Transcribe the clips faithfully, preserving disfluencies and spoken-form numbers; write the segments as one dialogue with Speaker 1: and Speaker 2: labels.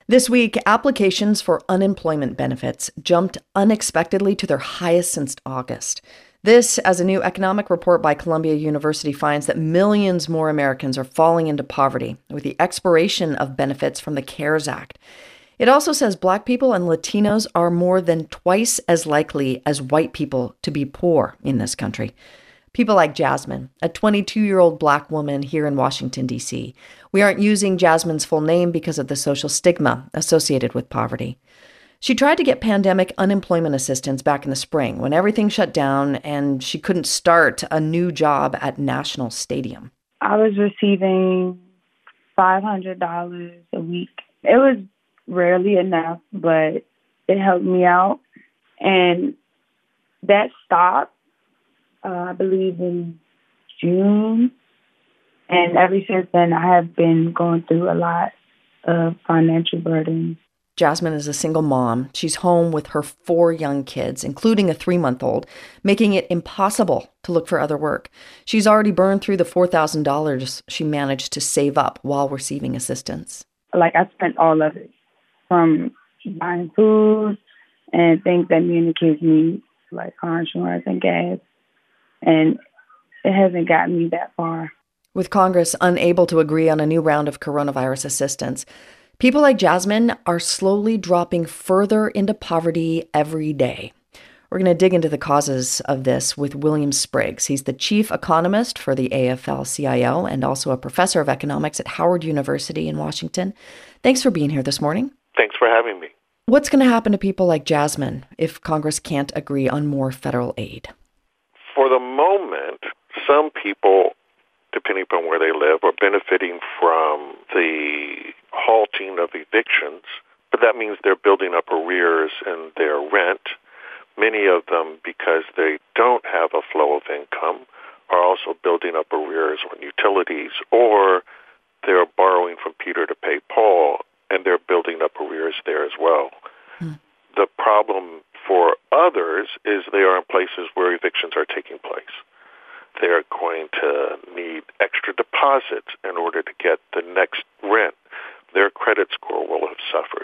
Speaker 1: This week, applications for unemployment benefits jumped unexpectedly to their highest since August. This, as a new economic report by Columbia University finds that millions more Americans are falling into poverty with the expiration of benefits from the CARES Act. It also says Black people and Latinos are more than twice as likely as white people to be poor in this country. People like Jasmine, a twenty-two-year-old Black woman here in Washington, D C. We aren't using Jasmine's full name because of the social stigma associated with poverty. She tried to get pandemic unemployment assistance back in the spring when everything shut down and she couldn't start a new job at National Stadium.
Speaker 2: I was receiving five hundred dollars a week. It was rarely enough, but it helped me out. And that stopped, uh, I believe, in June. And ever since then, I have been going through a lot of financial burdens.
Speaker 1: Jasmine is a single mom. She's home with her four young kids, including a three-month-old, making it impossible to look for other work. She's already burned through the four thousand dollars she managed to save up while receiving assistance.
Speaker 2: Like, I spent all of it, from buying food and things that me and the kids need, like car insurance and gas. And it hasn't gotten me that far.
Speaker 1: With Congress unable to agree on a new round of coronavirus assistance, people like Jasmine are slowly dropping further into poverty every day. We're going to dig into the causes of this with William Spriggs. He's the chief economist for the A F L C I O and also a professor of economics at Howard University in Washington. Thanks for being here this morning.
Speaker 3: Thanks for having me.
Speaker 1: What's going to happen to people like Jasmine if Congress can't agree on more federal aid?
Speaker 3: For the moment, some people, depending upon where they live, are benefiting from the halting of evictions, but that means they're building up arrears in their rent. Many of them, because they don't have a flow of income, are also building up arrears on utilities, or they're borrowing from Peter to pay Paul, and they're building up arrears there as well. Hmm. The problem for others is they are in places where evictions are taking place. They're going to need extra deposits in order to get the next rent. Their credit score will have suffered.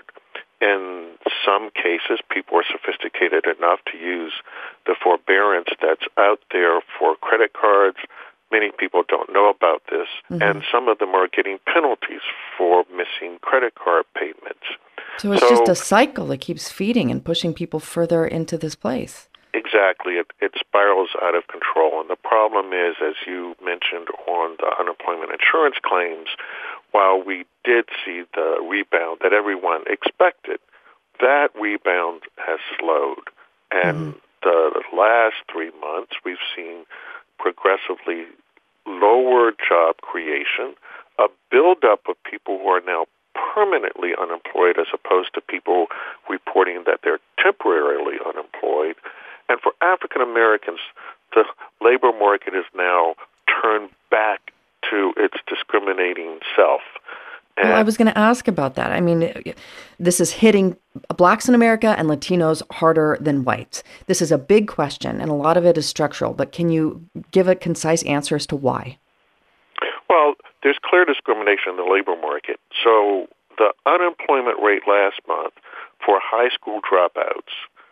Speaker 3: In some cases, people are sophisticated enough to use the forbearance that's out there for credit cards. Many people don't know about this, mm-hmm. and some of them are getting penalties for missing credit card payments.
Speaker 1: So it's so, just a cycle that keeps feeding and pushing people further into this place.
Speaker 3: Exactly. It, it spirals out of control. And the problem is, as you mentioned on the unemployment insurance claims, while we did see the rebound that everyone expected, that rebound has slowed. And mm-hmm. the last three months, we've seen progressively lower job creation, a buildup of people who are now permanently unemployed as opposed to people reporting that they're temporarily unemployed. And for African Americans, the labor market is now turned back to its discriminating self.
Speaker 1: And well, I was going to ask about that. I mean, this is hitting Blacks in America and Latinos harder than whites. This is a big question, and a lot of it is structural. But can you give a concise answer as to why?
Speaker 3: Well, there's clear discrimination in the labor market. So the unemployment rate last month for high school dropouts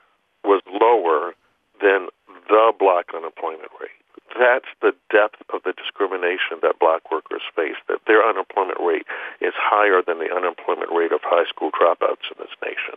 Speaker 3: was lower than the Black unemployment rate. That's the depth of the discrimination that Black workers face, that their unemployment rate is higher than the unemployment rate of high school dropouts in this nation.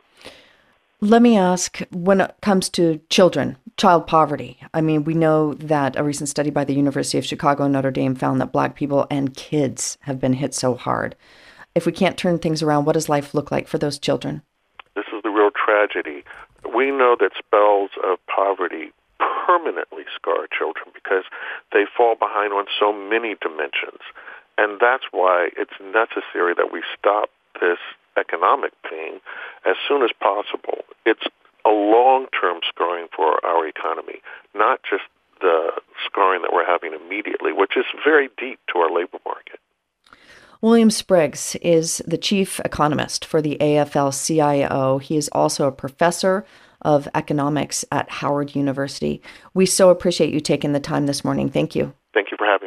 Speaker 1: Let me ask, when it comes to children, child poverty, I mean, we know that a recent study by the University of Chicago and Notre Dame found that Black people and kids have been hit so hard. If we can't turn things around, what does life look like for those children?
Speaker 3: This is the real tragedy. We know that spells of poverty permanently scar children because they fall behind on so many dimensions. And that's why it's necessary that we stop this economic pain as soon as possible. It's a long-term scarring for our economy, not just the scarring that we're having immediately, which is very deep to our labor market.
Speaker 1: William Spriggs is the chief economist for the A F L C I O. He is also a professor of economics at Howard University. We so appreciate you taking the time this morning. Thank you.
Speaker 3: Thank you for having me.